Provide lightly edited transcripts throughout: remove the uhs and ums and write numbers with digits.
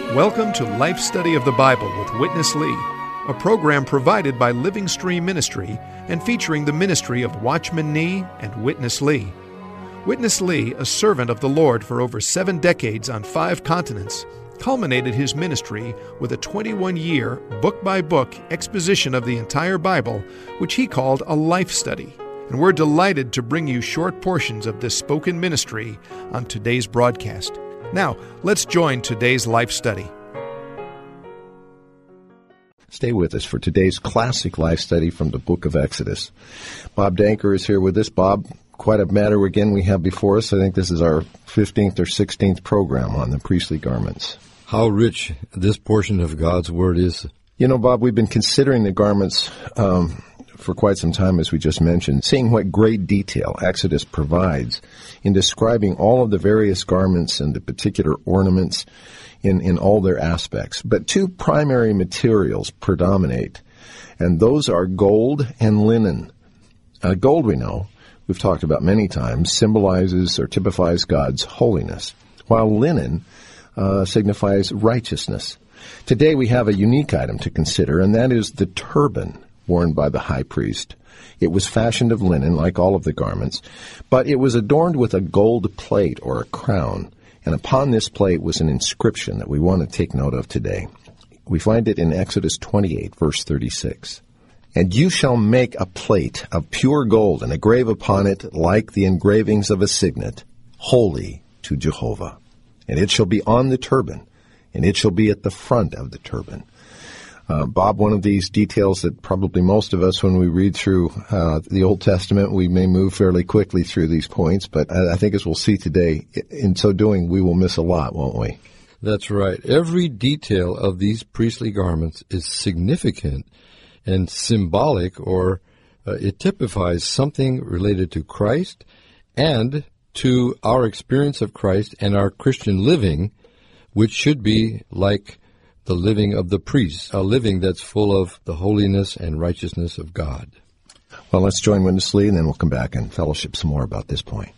Welcome to Life Study of the Bible with Witness Lee, a program provided by Living Stream Ministry and featuring the ministry of Watchman Nee and Witness Lee. Witness Lee, a servant of the Lord for over 7 decades on 5 continents, culminated his ministry with a 21-year, book-by-book exposition of the entire Bible, which he called a life study. And we're delighted to bring you short portions of this spoken ministry on today's broadcast. Now, let's join today's life study. Stay with us for today's classic life study from the book of Exodus. Bob Danker is here with us. Bob, quite a matter again we have before us. I think this is our 15th or 16th program on the priestly garments. How rich this portion of God's Word is. You know, Bob, we've been considering the garments for quite some time, as we just mentioned, seeing what great detail Exodus provides in describing all of the various garments and the particular ornaments in all their aspects. But 2 primary materials predominate, and those are gold and linen. Gold, we know, we've talked about many times, symbolizes or typifies God's holiness, while linen signifies righteousness. Today we have a unique item to consider, and that is the turban worn by the high priest. It was fashioned of linen, like all of the garments, but it was adorned with a gold plate or a crown, and upon this plate was an inscription that we want to take note of today. We find it in Exodus 28, verse 36. "And you shall make a plate of pure gold, and engrave upon it like the engravings of a signet, holy to Jehovah. And it shall be on the turban, and it shall be at the front of the turban." Bob, one of these details that probably most of us, when we read through the Old Testament, we may move fairly quickly through these points, but I think as we'll see today, in so doing, we will miss a lot, won't we? That's right. Every detail of these priestly garments is significant and symbolic, or it typifies something related to Christ and to our experience of Christ and our Christian living, which should be like the living of the priests, a living that's full of the holiness and righteousness of God. Well, let's join Witness Lee, and then we'll come back and fellowship some more about this point.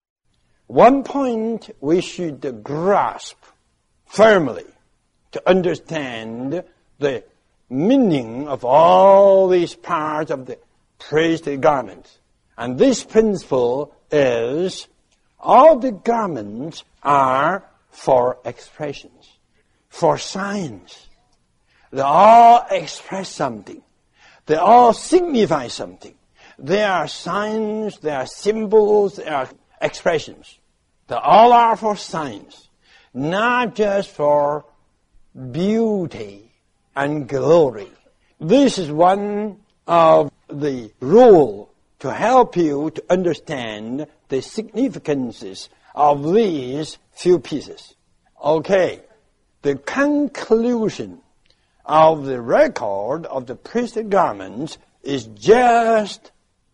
One point we should grasp firmly to understand the meaning of all these parts of the priestly garments. And this principle is all the garments are for expressions, for signs. They all express something. They all signify something. They are signs, they are symbols, they are expressions. They all are for signs, not just for beauty and glory. This is one of the rules to help you to understand the significances of these few pieces. Okay. The conclusion of the record of the priestly garments is just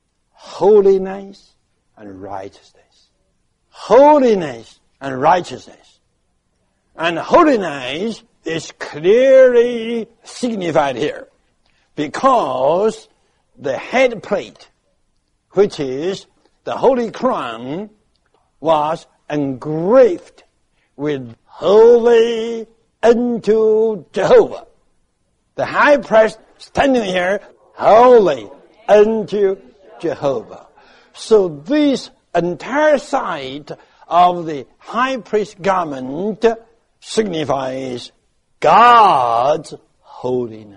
holiness and righteousness. Holiness and righteousness. And holiness is clearly signified here because the head plate, which is the holy crown, was engraved with holy unto Jehovah. The high priest standing here, holy unto Jehovah. So this entire side of the high priest garment signifies God's holiness.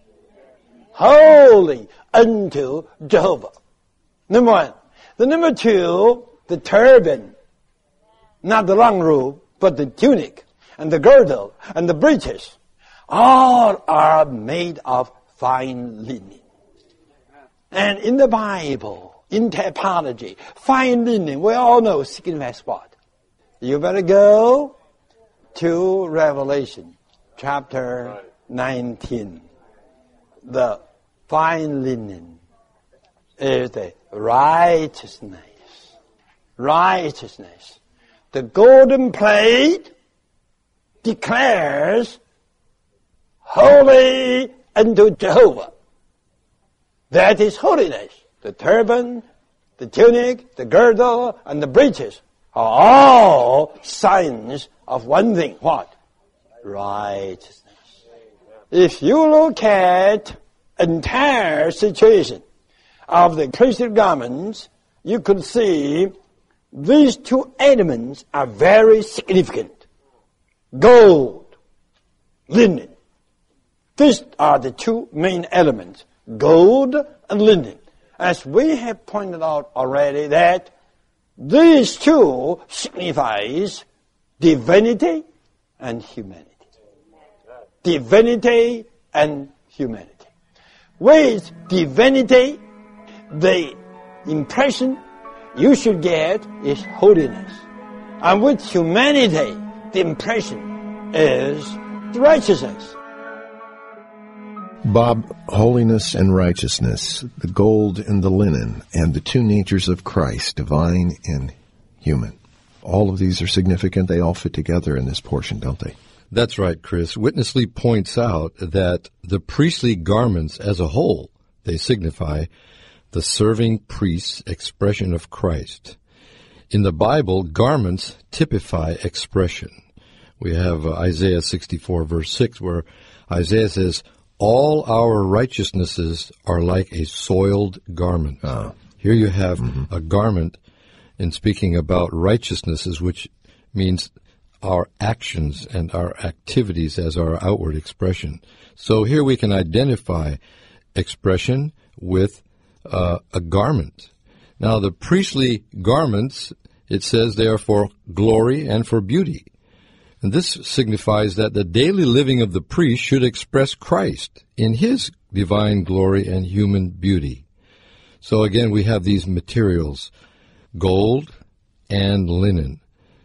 Holy unto Jehovah. Number 1. The number 2, the turban. Not the long robe, but the tunic and the girdle and the breeches, all are made of fine linen. And in the Bible, in typology, fine linen, we all know signifies what? You better go to Revelation chapter 19. The fine linen is the righteousness. Righteousness. The golden plate declares holy unto Jehovah. That is holiness. The turban, the tunic, the girdle, and the breeches are all signs of one thing. What? righteousness. If you look at entire situation of the priestly garments, you could see these two elements are very significant. Gold, linen. These are the two main elements, gold and linen. As we have pointed out already that these two signifies divinity and humanity. Divinity and humanity. With divinity, the impression you should get is holiness. And with humanity, the impression is righteousness. Bob, holiness and righteousness, the gold and the linen, and the two natures of Christ, divine and human. All of these are significant. They all fit together in this portion, don't they? That's right, Chris. Witness Lee points out that the priestly garments as a whole, they signify the serving priest's expression of Christ. In the Bible, garments typify expression. We have Isaiah 64, verse 6, where Isaiah says, all our righteousnesses are like a soiled garment. Here you have a garment, in speaking about righteousnesses, which means our actions and our activities as our outward expression. So here we can identify expression with a garment. Now, the priestly garments, it says they are for glory and for beauty. And this signifies that the daily living of the priest should express Christ in his divine glory and human beauty. So again, we have these materials, gold and linen.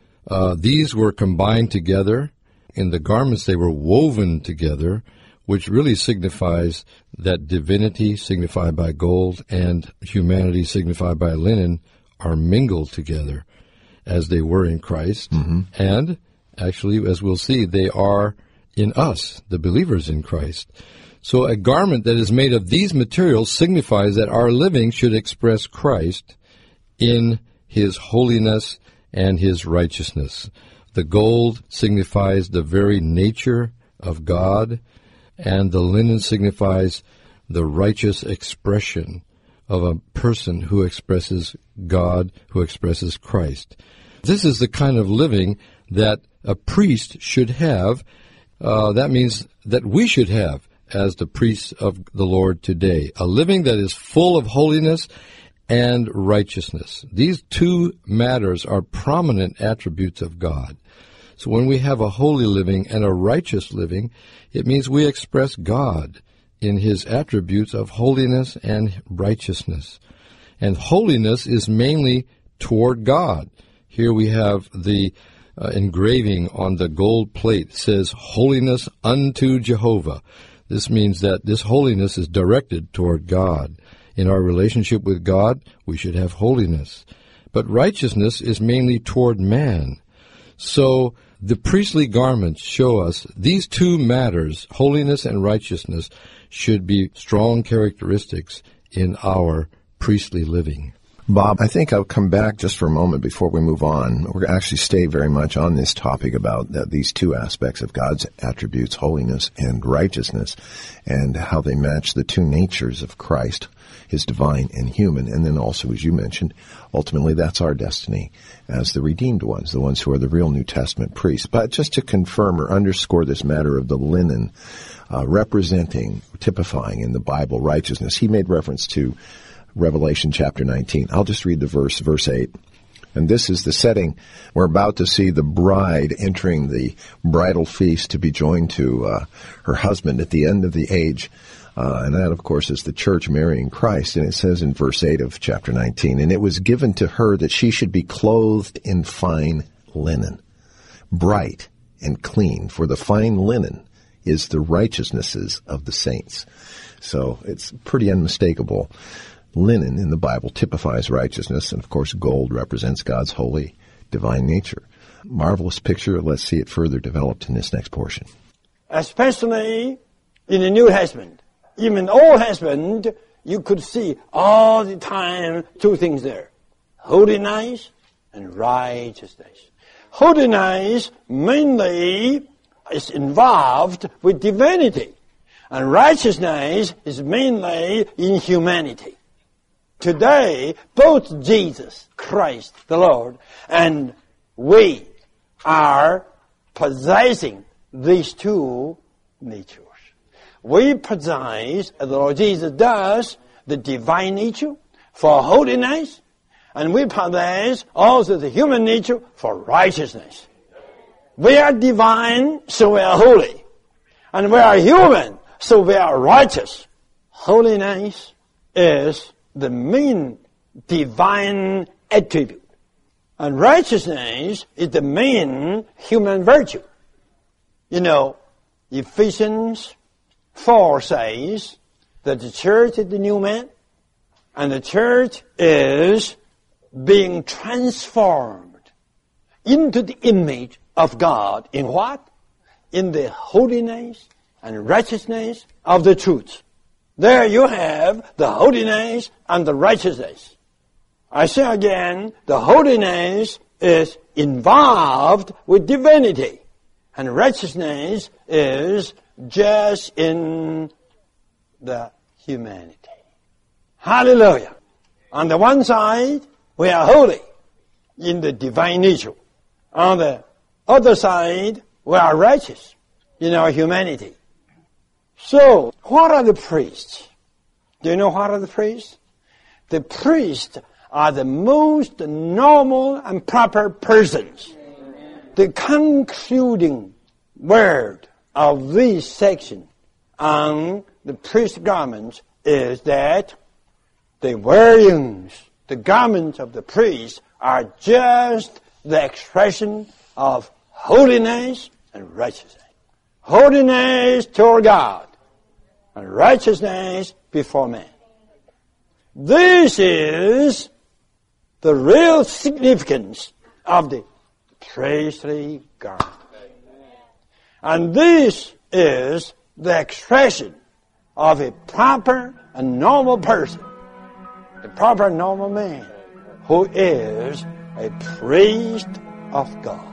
These were combined together. In the garments, they were woven together, which really signifies that divinity, signified by gold, and humanity, signified by linen, are mingled together as they were in Christ. And actually, as we'll see, they are in us, the believers in Christ. So a garment that is made of these materials signifies that our living should express Christ in his holiness and his righteousness. The gold signifies the very nature of God, and the linen signifies the righteous expression of a person who expresses God, who expresses Christ. This is the kind of living that a priest should have. That means that we should have as the priests of the Lord today, a living that is full of holiness and righteousness. These two matters are prominent attributes of God. So when we have a holy living and a righteous living, it means we express God in his attributes of holiness and righteousness. And holiness is mainly toward God. Here we have the engraving on the gold plate says, holiness unto Jehovah. This means that this holiness is directed toward God. In our relationship with God, we should have holiness. But righteousness is mainly toward man. So the priestly garments show us these two matters, holiness and righteousness, should be strong characteristics in our priestly living. Bob, I think I'll come back just for a moment before we move on. We're going to actually stay very much on this topic about these two aspects of God's attributes, holiness and righteousness, and how they match the two natures of Christ, his divine and human. And then also, as you mentioned, ultimately that's our destiny as the redeemed ones, the ones who are the real New Testament priests. But just to confirm or underscore this matter of the linen representing, typifying in the Bible righteousness, he made reference to Revelation chapter 19. I'll just read the verse 8. And this is the setting. We're about to see the bride entering the bridal feast to be joined to her husband at the end of the age. And that, of course, is the church marrying Christ. And it says in verse 8 of chapter 19, and it was given to her that she should be clothed in fine linen, bright and clean, for the fine linen is the righteousnesses of the saints. So it's pretty unmistakable. Linen in the Bible typifies righteousness, and of course gold represents God's holy, divine nature. Marvelous picture. Let's see it further developed in this next portion. Especially in the New Testament, even Old Testament, you could see all the time two things there: holiness and righteousness. Holiness mainly is involved with divinity, and righteousness is mainly in humanity. Today, both Jesus Christ, the Lord, and we are possessing these two natures. We possess, as the Lord Jesus does, the divine nature for holiness, and we possess also the human nature for righteousness. We are divine, so we are holy. And we are human, so we are righteous. Holiness is the main divine attribute. And righteousness is the main human virtue. You know, Ephesians 4 says that the church is the new man, and the church is being transformed into the image of God. In what? In the holiness and righteousness of the truth. There you have the holiness and the righteousness. I say again, the holiness is involved with divinity, and righteousness is just in the humanity. Hallelujah. On the one side, we are holy in the divine nature. On the other side, we are righteous in our humanity. So, what are the priests? Do you know what are the priests? The priests are the most normal and proper persons. The concluding word of this section on the priest garments is that the wearings, the garments of the priest, are just the expression of holiness and righteousness. Holiness toward God and righteousness before man. This is the real significance of the priestly garment. And this is the expression of a proper and normal person, the proper normal man, who is a priest of God.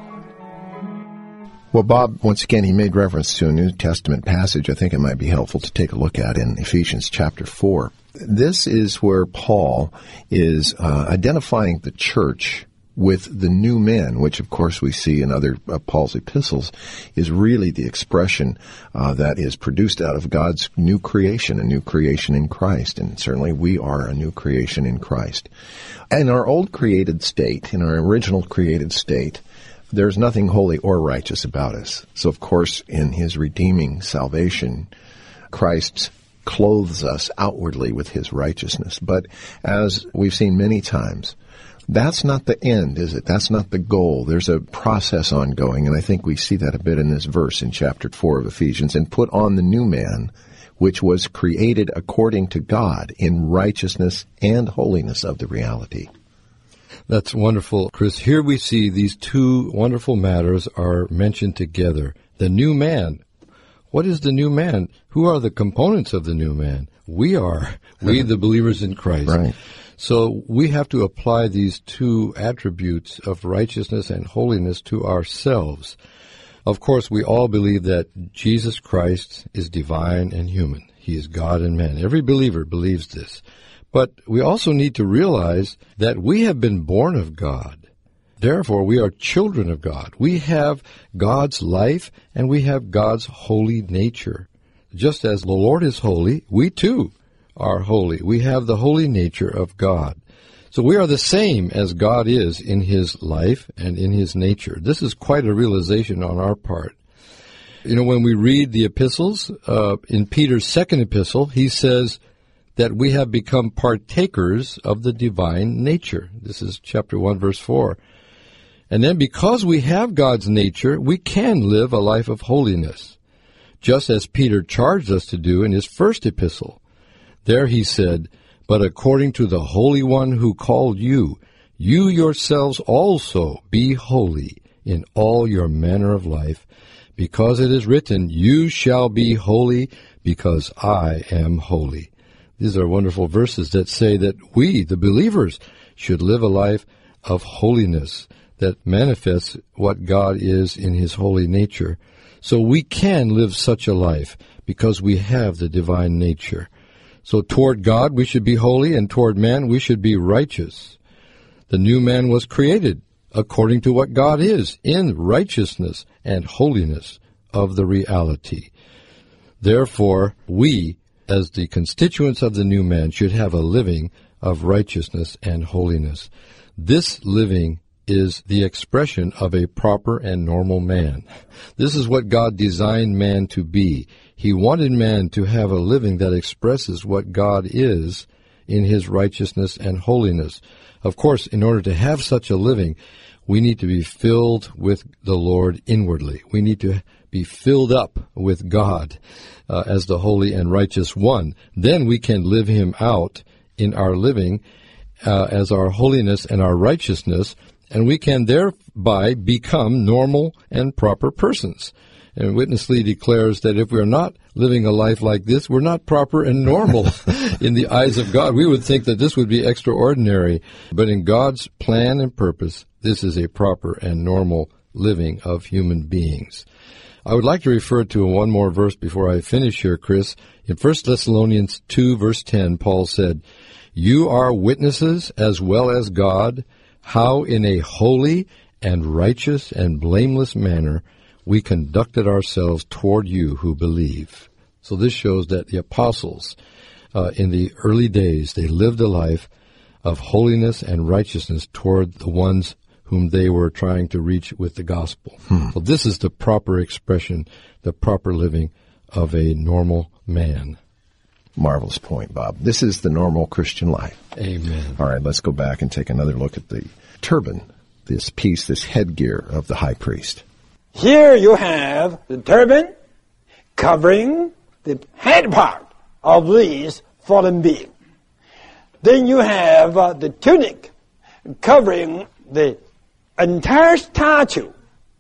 Well, Bob, once again, he made reference to a New Testament passage I think it might be helpful to take a look at in Ephesians chapter 4. This is where Paul is identifying the church with the new man, which of course we see in other Paul's epistles, is really the expression that is produced out of God's new creation, a new creation in Christ. And certainly we are a new creation in Christ. In our old created state, in our original created state, there's nothing holy or righteous about us. So of course in his redeeming salvation, Christ clothes us outwardly with his righteousness. But as we've seen many times, that's not the end, is it? That's not the goal. There's a process ongoing, and I think we see that a bit in this verse in chapter 4 of Ephesians. And put on the new man, which was created according to God in righteousness and holiness of the reality. That's wonderful, Chris. Here we see these two wonderful matters are mentioned together. The new man. What is the new man? Who are the components of the new man? We are. We, the believers in Christ. Right. So we have to apply these two attributes of righteousness and holiness to ourselves. Of course, we all believe that Jesus Christ is divine and human. He is God and man. Every believer believes this. But we also need to realize that we have been born of God. Therefore, we are children of God. We have God's life and we have God's holy nature. Just as the Lord is holy, we too are holy. We have the holy nature of God. So we are the same as God is in his life and in his nature. This is quite a realization on our part. You know, when we read the epistles, in Peter's second epistle, he says that we have become partakers of the divine nature. This is chapter 1, verse 4. And then because we have God's nature, we can live a life of holiness, just as Peter charged us to do in his first epistle. There he said, "But according to the Holy One who called you, you yourselves also be holy in all your manner of life, because it is written, you shall be holy, because I am holy." These are wonderful verses that say that we, the believers, should live a life of holiness that manifests what God is in his holy nature. So we can live such a life because we have the divine nature. So toward God we should be holy, and toward man we should be righteous. The new man was created according to what God is, in righteousness and holiness of the reality. Therefore, we, as the constituents of the new man, should have a living of righteousness and holiness. This living is the expression of a proper and normal man. This is what God designed man to be. He wanted man to have a living that expresses what God is in his righteousness and holiness. Of course, in order to have such a living, we need to be filled with the Lord inwardly. We need to be filled up with God as the holy and righteous one. Then we can live him out in our living as our holiness and our righteousness, and we can thereby become normal and proper persons. And Witness Lee declares that if we're not living a life like this, we're not proper and normal in the eyes of God. We would think that this would be extraordinary, but in God's plan and purpose, this is a proper and normal living of human beings. I would like to refer to one more verse before I finish here, Chris. In 1 Thessalonians 2, verse 10, Paul said, "You are witnesses as well as God, how in a holy and righteous and blameless manner we conducted ourselves toward you who believe." So this shows that the apostles in the early days, they lived a life of holiness and righteousness toward the ones whom they were trying to reach with the gospel. So this is the proper expression, the proper living of a normal man. Marvelous point, Bob. This is the normal Christian life. Amen. All right, let's go back and take another look at the turban, this piece, this headgear of the high priest. Here you have the turban covering the head part of this fallen being. Then you have the tunic covering the entire statue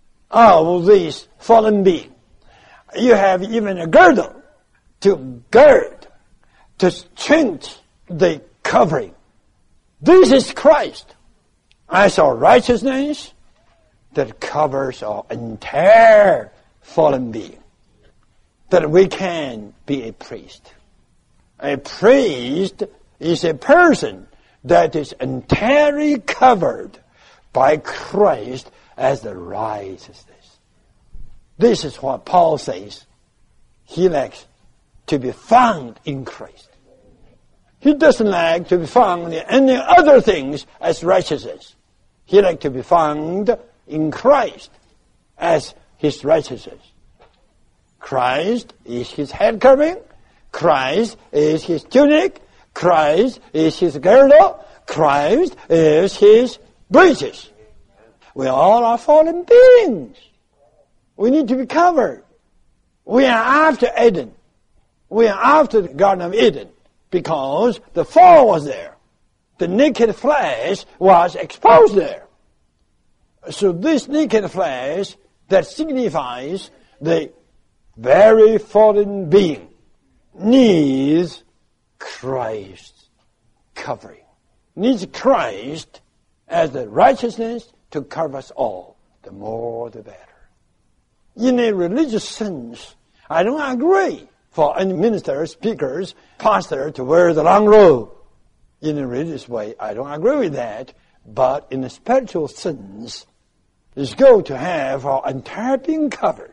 of this fallen being. You have even a girdle to gird, to strengthen the covering. This is Christ as our righteousness that covers our entire fallen being, that we can be a priest. A priest is a person that is entirely covered by Christ as the righteousness. This is what Paul says. He likes to be found in Christ. He doesn't like to be found in any other things as righteousness. He likes to be found in Christ as his righteousness. Christ is his head covering. Christ is his tunic. Christ is his girdle. Christ is his breeches. We all are fallen beings. We need to be covered. We are after Eden. We are after the Garden of Eden because the fall was there. The naked flesh was exposed there. So this naked flesh that signifies the very fallen being needs Christ's covering. Needs Christ as the righteousness to cover us all. The more the better. In a religious sense, I don't agree for any ministers, speakers, pastor to wear the long robe. In a religious way, I don't agree with that. But in a spiritual sense, it's good to have our entire being covered.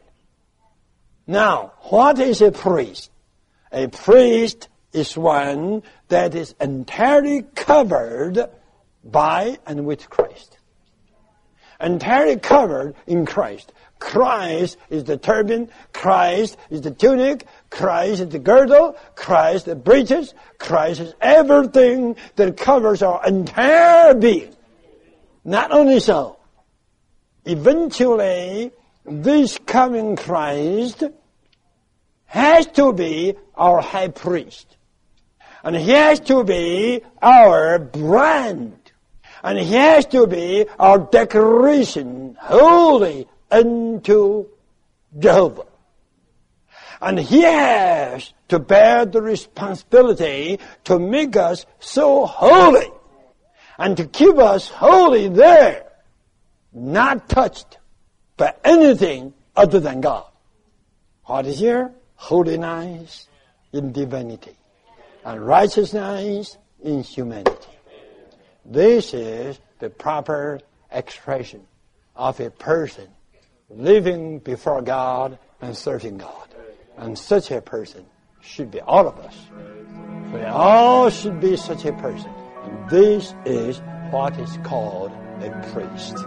Now, what is a priest? A priest is one that is entirely covered by and with Christ. Entirely covered in Christ. Christ is the turban, Christ is the tunic, Christ is the girdle, Christ the breeches, Christ is everything that covers our entire being. Not only so, eventually this coming Christ has to be our high priest. And he has to be our brand. And he has to be our declaration, holy unto Jehovah. And he has to bear the responsibility to make us so holy and to keep us holy there, not touched by anything other than God. What is here? Holiness in divinity, and righteousness in humanity. This is the proper expression of a person living before God and serving God. And such a person should be all of us. We all should be such a person. And this is what is called a priest.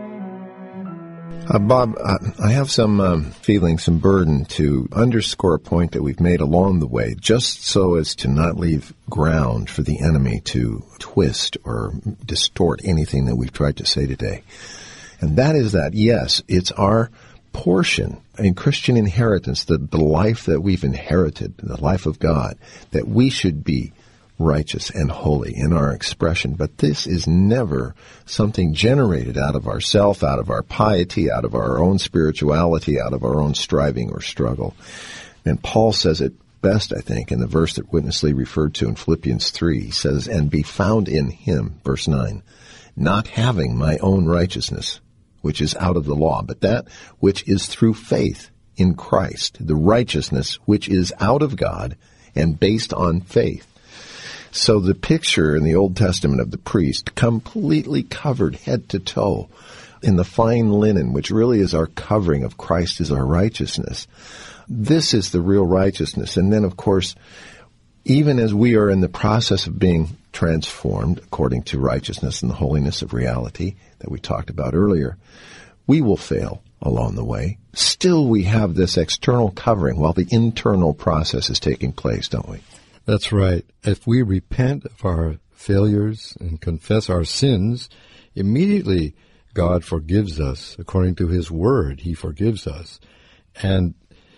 Bob, I have some feeling, some burden to underscore a point that we've made along the way, just so as to not leave ground for the enemy to twist or distort anything that we've tried to say today. And that is that, yes, it's our portion in Christian inheritance, the life that we've inherited, the life of God, that we should be righteous and holy in our expression. But this is never something generated out of ourself, out of our piety, out of our own spirituality, out of our own striving or struggle. And Paul says it best, I think, in the verse that Witness Lee referred to in Philippians 3. He says, "And be found in him," verse 9, "not having my own righteousness, which is out of the law, but that which is through faith in Christ, the righteousness which is out of God and based on faith." So the picture in the Old Testament of the priest, completely covered head to toe in the fine linen, which really is our covering of Christ as our righteousness. This is the real righteousness. And then, of course, even as we are in the process of being transformed according to righteousness and the holiness of reality that we talked about earlier, we will fail along the way. Still, we have this external covering while the internal process is taking place, don't we? That's right. If we repent of our failures and confess our sins, immediately God forgives us. According to His Word, He forgives us. And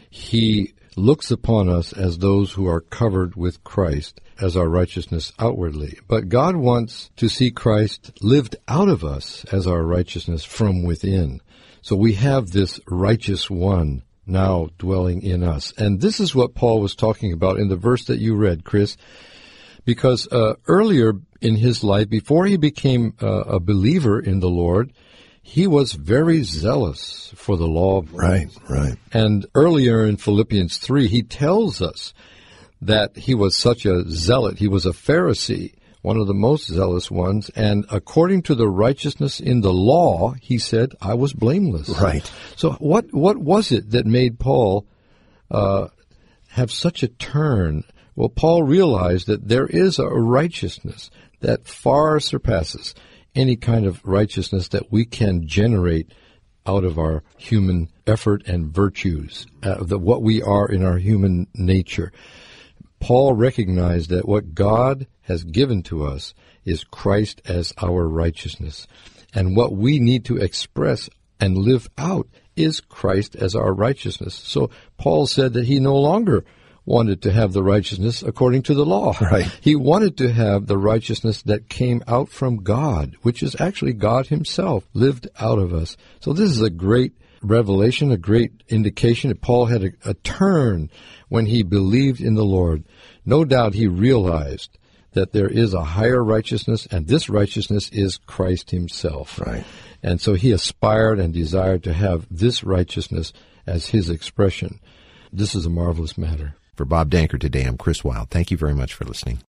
He looks upon us as those who are covered with Christ as our righteousness outwardly. But God wants to see Christ lived out of us as our righteousness from within. So we have this righteous one now dwelling in us. And this is what Paul was talking about in the verse that you read, Chris, because earlier in his life, before he became a believer in the Lord, he was very zealous for the law of God. Right. And earlier in Philippians 3, he tells us that he was such a zealot. He was a Pharisee, one of the most zealous ones, and according to the righteousness in the law, he said, I was blameless. Right. So what was it that made Paul have such a turn? Well, Paul realized that there is a righteousness that far surpasses any kind of righteousness that we can generate out of our human effort and virtues, what we are in our human nature. Paul recognized that what God has given to us is Christ as our righteousness. And what we need to express and live out is Christ as our righteousness. So Paul said that he no longer wanted to have the righteousness according to the law. Right. He wanted to have the righteousness that came out from God, which is actually God Himself lived out of us. So this is a great revelation, a great indication that Paul had a turn when he believed in the Lord. No doubt he realized that there is a higher righteousness, and this righteousness is Christ Himself. Right. And so he aspired and desired to have this righteousness as his expression. This is a marvelous matter. For Bob Danker today, I'm Chris Wilde. Thank you very much for listening.